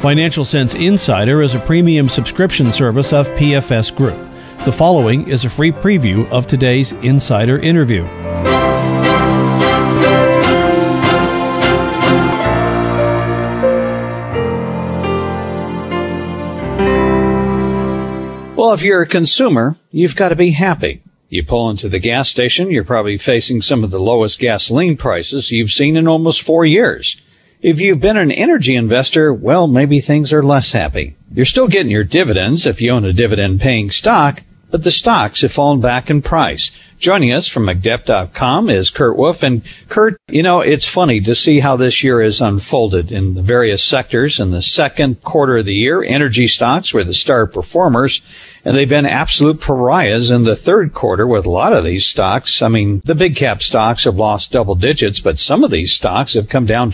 Financial Sense Insider is a premium subscription service of PFS Group. The following is a free preview of today's insider interview. Well, if you're a consumer, you've got to be happy. You pull into the gas station, you're probably facing some of the lowest gasoline prices you've seen in almost 4 years. If you've been an energy investor, well, maybe things are less happy. You're still getting your dividends if you own a dividend-paying stock, but the stocks have fallen back in price. Joining us from McDep.com is Kurt Wolf. And Kurt, it's funny to see how this year has unfolded in the various sectors. In the second quarter of the year, energy stocks were the star performers, and they've been absolute pariahs in the third quarter with a lot of these stocks. I mean, the big cap stocks have lost double digits, but some of these stocks have come down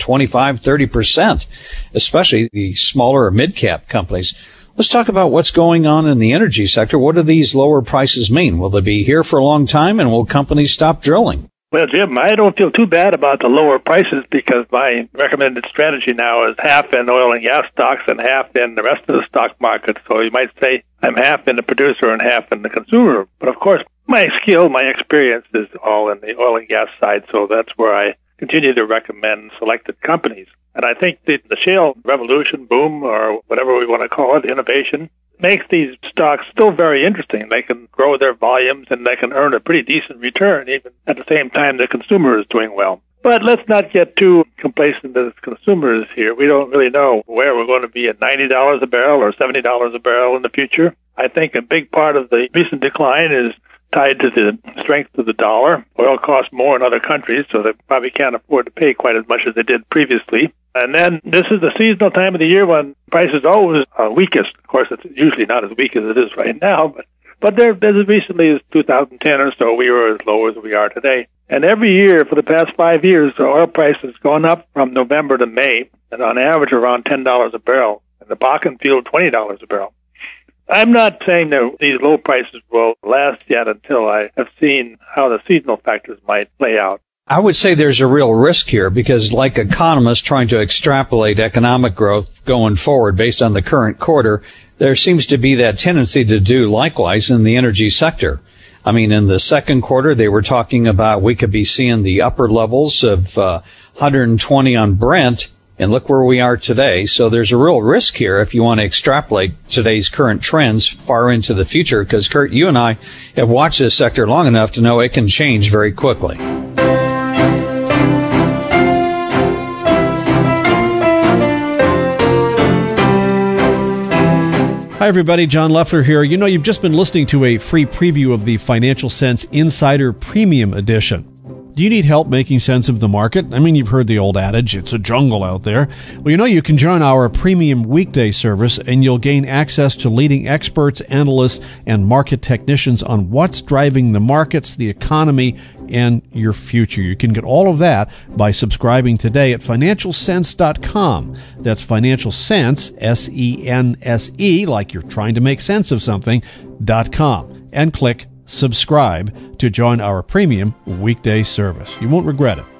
25-30%, especially the smaller or mid cap companies. Let's talk about what's going on in the energy sector. What do these lower prices mean? Will they be here for a long time, and will companies stop drilling? Well, Jim, I don't feel too bad about the lower prices because my recommended strategy now is half in oil and gas stocks and half in the rest of the stock market. So you might say I'm half in the producer and half in the consumer. But of course, my skill, my experience is all in the oil and gas side. So that's where I continue to recommend selected companies. And I think the shale revolution, boom, or whatever we want to call it, innovation, makes these stocks still very interesting. They can grow their volumes and they can earn a pretty decent return, even at the same time the consumer is doing well. But let's not get too complacent as consumers here. We don't really know where we're going to be at $90 a barrel or $70 a barrel in the future. I think a big part of the recent decline is tied to the strength of the dollar. Oil costs more in other countries, so they probably can't afford to pay quite as much as they did previously. And then this is the seasonal time of the year when prices always are weakest. Of course, it's usually not as weak as it is right now, but there, as recently as 2010 or so, we were as low as we are today. And every year for the past 5 years, the oil price has gone up from November to May, and on average around $10 a barrel. And the Bakken field, $20 a barrel. I'm not saying that these low prices will last yet until I have seen how the seasonal factors might play out. I would say there's a real risk here because like economists trying to extrapolate economic growth going forward based on the current quarter, there seems to be that tendency to do likewise in the energy sector. I mean, in the second quarter, they were talking about we could be seeing the upper levels of 120 on Brent. And look where we are today. So there's a real risk here if you want to extrapolate today's current trends far into the future, because, Kurt, you and I have watched this sector long enough to know it can change very quickly. Hi, everybody. John Leffler here. You've just been listening to a free preview of the Financial Sense Insider Premium Edition. Do you need help making sense of the market? I mean, you've heard the old adage, it's a jungle out there. Well, you can join our premium weekday service and you'll gain access to leading experts, analysts, and market technicians on what's driving the markets, the economy, and your future. You can get all of that by subscribing today at financialsense.com. That's Financial Sense, S-E-N-S-E, like you're trying to make sense of something, .com, and click subscribe to join our premium weekday service. You won't regret it.